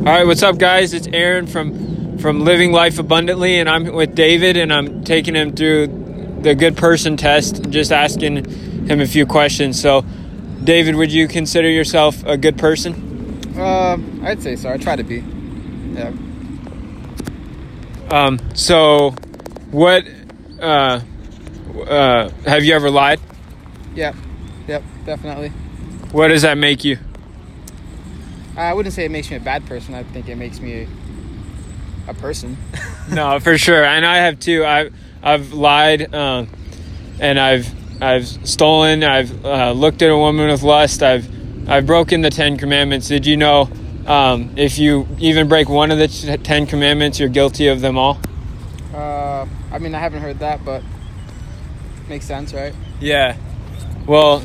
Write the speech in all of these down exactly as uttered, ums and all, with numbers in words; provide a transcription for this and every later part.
right, what's up, guys? It's Aaron from from Living Life Abundantly, and I'm with David, and I'm taking him through the good person test, just asking him a few questions. So, David, would you consider yourself a good person? Uh, I'd say so. I try to be. Yeah. Um. So, what? Uh. Uh. Have you ever lied? Yeah. Yep. Definitely. What does that make you? I wouldn't say it makes me a bad person. I think it makes me a, a person. No, for sure. And I have too. I I've lied, um, and I've I've stolen. I've uh, looked at a woman with lust. I've I've broken the Ten Commandments. Did you know um, if you even break one of the Ten Commandments, you're guilty of them all? Uh, I mean, I haven't heard that, but makes sense, right? Yeah. Well,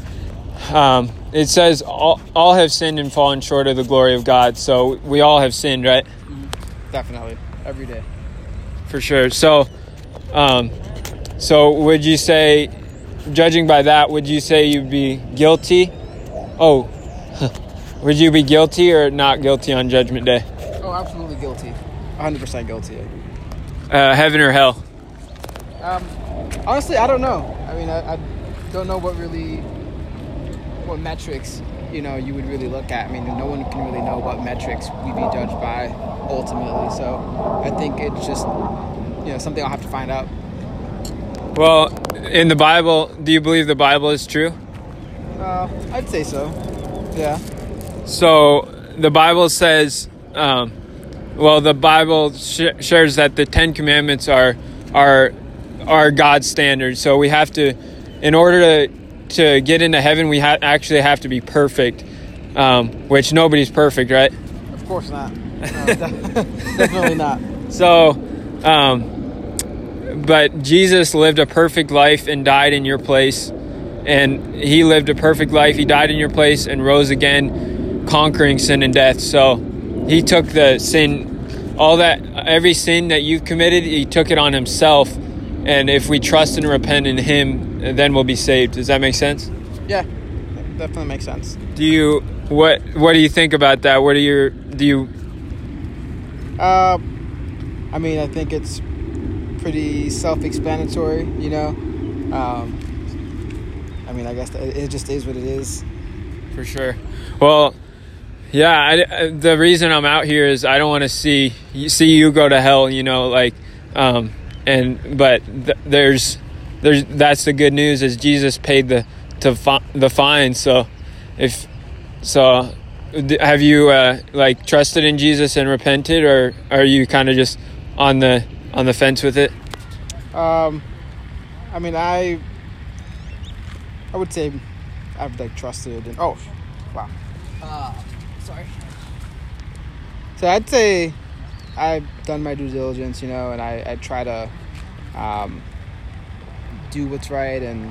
um, it says all, all have sinned and fallen short of the glory of God. So we all have sinned, right? Mm-hmm. Definitely. Every day. For sure. So, um, so would you say, judging by that, would you say you'd be guilty? Oh, would you be guilty or not guilty on Judgment Day? Oh, absolutely guilty. one hundred percent guilty. Uh, heaven or hell? Um, honestly, I don't know. I mean, I, I don't know what really, what metrics, you know, you would really look at. I mean, no one can really know what metrics we'd be judged by ultimately. So I think it's just, you know, something I'll have to find out. Well, in the Bible, do you believe the Bible is true? Uh, I'd say so. Yeah. So the Bible says, um, well, the Bible sh- shares that the Ten Commandments are are are God's standards. So we have to, in order to to get into heaven, we ha- actually have to be perfect, um, which nobody's perfect, right? Of course not. No, definitely not. So, um, but Jesus lived a perfect life and died in your place. And he lived a perfect life. He died in your place and rose again, conquering sin and death. So he took the sin, all that, every sin that you've committed, he took it on himself. And if we trust and repent in him, then we'll be saved. Does that make sense? Yeah, definitely makes sense. Do you, what, what do you think about that? What are your, do you? Uh, I mean, I think it's pretty self-explanatory, you know? Um, I mean, I guess it just is what it is. For sure. Well, yeah, I, the reason I'm out here is I don't want to see see you go to hell, you know, like, um, and but th- there's there's that's the good news is Jesus paid the to fi- the fine. So if so, have you uh, like trusted in Jesus and repented, or are you kind of just on the on the fence with it? Um, I mean, I. I would say I've like trusted and oh wow uh sorry so I'd say I've done my due diligence, you know, and I, I try to um do what's right, and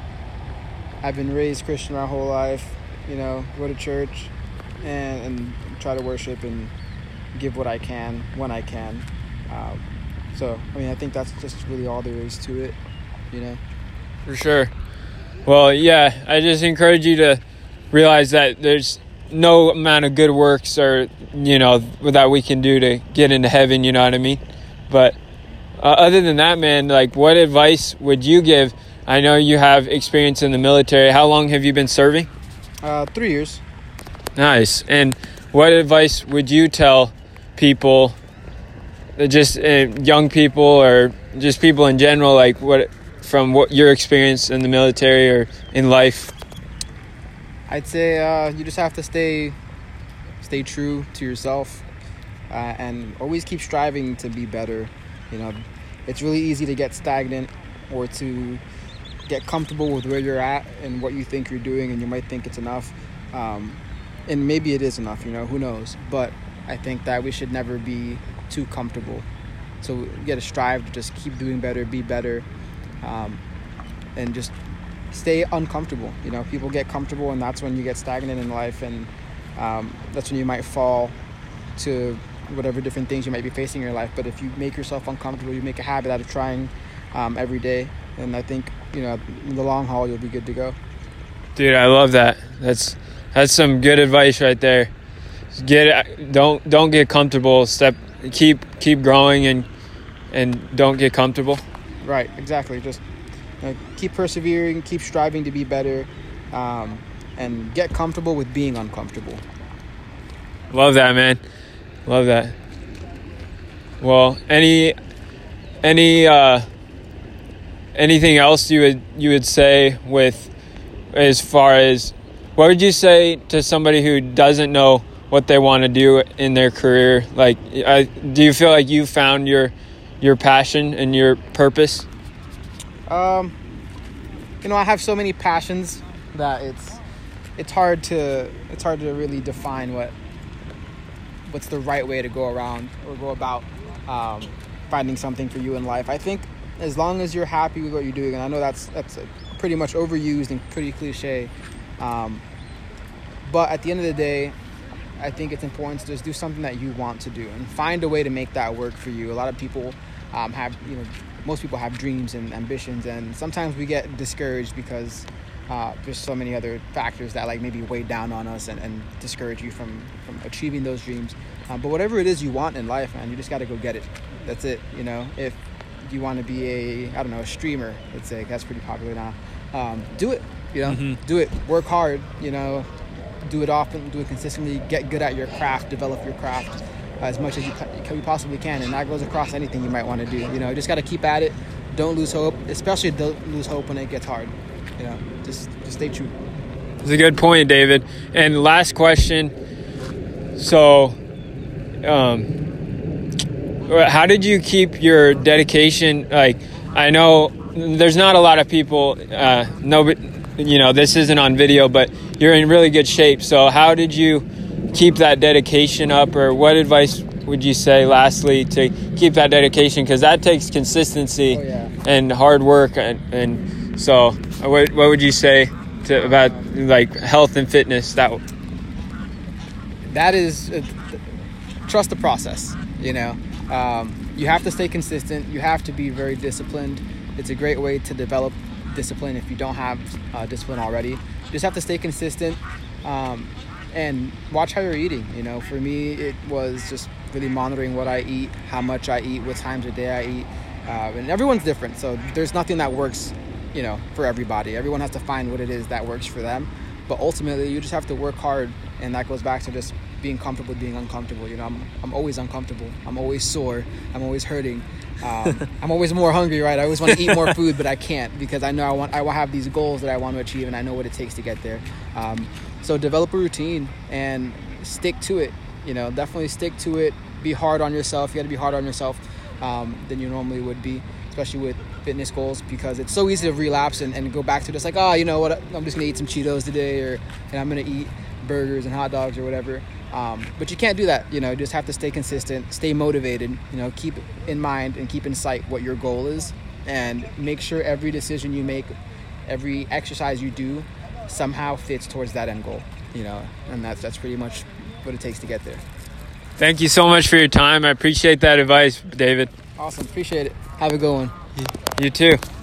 I've been raised Christian my whole life, you know, go to church and, and try to worship and give what I can when I can. Um, so I mean, I think that's just really all there is to it, you know. For sure. Well, yeah, I just encourage you to realize that there's no amount of good works or, you know, that we can do to get into heaven, you know what I mean? But uh, other than that, man, like, what advice would you give? I know you have experience in the military. How long have you been serving? Uh, three years. Nice. And what advice would you tell people, just uh, young people or just people in general, like what... from what your experience in the military or in life? I'd say uh, you just have to stay stay true to yourself uh, and always keep striving to be better. You know, it's really easy to get stagnant or to get comfortable with where you're at and what you think you're doing, and you might think it's enough. Um, and maybe it is enough, you know, who knows? But I think that we should never be too comfortable. So you got to strive to just keep doing better, be better. Um, and just stay uncomfortable. You know, people get comfortable, and that's when you get stagnant in life, and um, that's when you might fall to whatever different things you might be facing in your life. But if you make yourself uncomfortable, you make a habit out of trying um, every day, and I think, you know, in the long haul, you'll be good to go. Dude, I love that. That's that's some good advice right there. get don't don't get comfortable. Step keep keep growing and and don't get comfortable. Right, exactly. Just uh, keep persevering, keep striving to be better, um, and get comfortable with being uncomfortable. Love that, man. Love that. Well, any any uh, anything else you would you would say with as far as what would you say to somebody who doesn't know what they want to do in their career? Like, I, do you feel like you found your your passion and your purpose? Um, you know, I have so many passions that it's it's hard to it's hard to really define what what's the right way to go around or go about um, finding something for you in life. I think as long as you're happy with what you're doing, and I know that's that's pretty much overused and pretty cliche, um, but at the end of the day, I think it's important to just do something that you want to do and find a way to make that work for you. A lot of people um, have, you know, most people have dreams and ambitions, and sometimes we get discouraged because uh, there's so many other factors that like maybe weigh down on us and, and discourage you from, from achieving those dreams. Um, but whatever it is you want in life, man, you just got to go get it. That's it. You know, if you want to be a, I don't know, a streamer, let's say, that's pretty popular now. Um, do it, you know, mm-hmm. do it, work hard, you know, do it often, do it consistently, get good at your craft, develop your craft as much as you, you possibly can. And that goes across anything you might want to do. You know, you just got to keep at it. Don't lose hope, especially don't lose hope when it gets hard. You know, just, just stay true. That's a good point, David. And last question. So, um, how did you keep your dedication? Like, I know there's not a lot of people, uh, no, you know, this isn't on video, but you're in really good shape. So how did you keep that dedication up, or what advice would you say lastly to keep that dedication? Because that takes consistency oh, yeah. and hard work. And, and so what, what would you say to, about like health and fitness? That that is uh, trust the process. You know, um, you have to stay consistent. You have to be very disciplined. It's a great way to develop discipline if you don't have uh, discipline already. You just have to stay consistent um, and watch how you're eating. You know, for me, it was just really monitoring what I eat, how much I eat, what times a day I eat. Uh, and everyone's different, so there's nothing that works, you know, for everybody. Everyone has to find what it is that works for them. But ultimately, you just have to work hard, and that goes back to just being comfortable with being uncomfortable. You know, I'm I'm always uncomfortable. I'm always sore. I'm always hurting. Um, I'm always more hungry, right? I always want to eat more food, but I can't because I know I want I will have these goals that I want to achieve, and I know what it takes to get there. Um, so develop a routine and stick to it. You know, definitely stick to it. Be hard on yourself. You got to be harder on yourself um, than you normally would be, especially with fitness goals, because it's so easy to relapse and, and go back to just like, oh, you know what, I'm just gonna eat some Cheetos today, or and I'm gonna eat burgers and hot dogs or whatever. Um, but you can't do that. You know, you just have to stay consistent, stay motivated, you know, keep in mind and keep in sight what your goal is, and make sure every decision you make, every exercise you do somehow fits towards that end goal, you know, and that's, that's pretty much what it takes to get there. Thank you so much for your time. I appreciate that advice, David. Awesome. Appreciate it. Have a good one. You too.